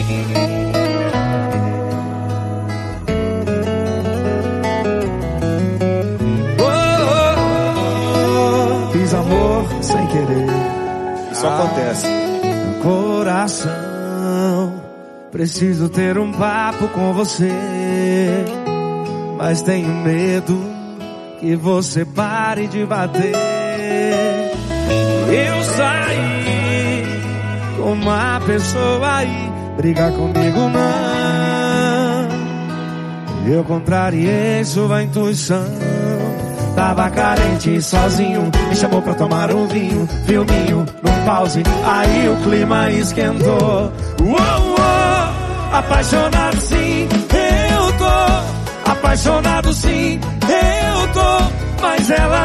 Fiz amor sem querer. Isso acontece. Coração, preciso ter um papo com você, mas tenho medo que você pare de bater. Eu saí com uma pessoa aí, brigar comigo não. Eu contrariei sua intuição. Tava carente, sozinho, me chamou pra tomar um vinho, filminho, num pause, aí o clima esquentou. Apaixonado sim, eu tô. Apaixonado sim, eu tô. Mas ela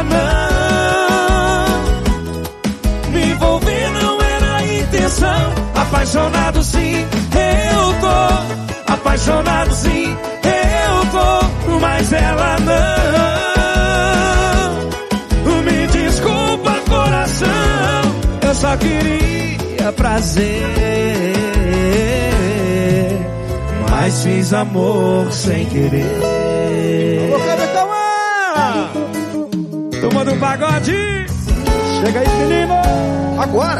não. Me envolver não era a intenção. Apaixonado sim, eu tô. Apaixonado sim, eu tô. Mas ela não. Eu só queria prazer, mas fiz amor sem querer. Alô, Cabetão! Turma do pagode, chega aí, menino! Agora!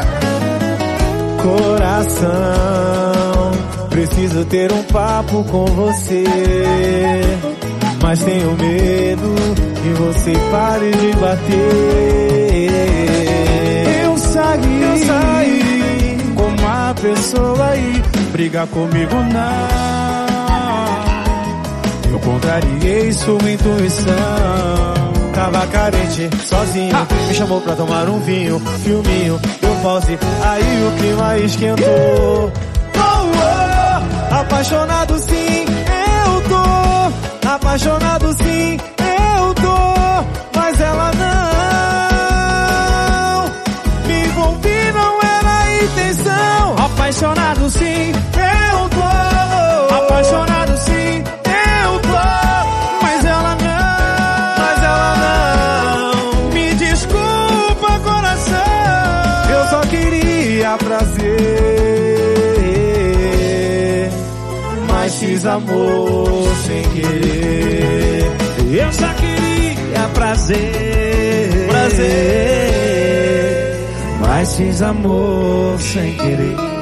Coração, preciso ter um papo com você, mas tenho medo que você pare de bater. Eu saí com uma pessoa aí, brigar comigo não. Eu contrariei sua intuição. Tava carente, sozinho, me chamou pra tomar um vinho, filminho, deu pause, aí o clima esquentou. Apaixonado sim, eu tô. Apaixonado sim, eu tô. Mas ela não. Me envolvi, não era a intenção. apaixonado sim, eu tô. Apaixonado sim, eu tô. Mas ela não. Me desculpa, coração. Eu só queria prazer, mas fiz amor sem querer. eu só queria prazer, mas fiz amor sem querer.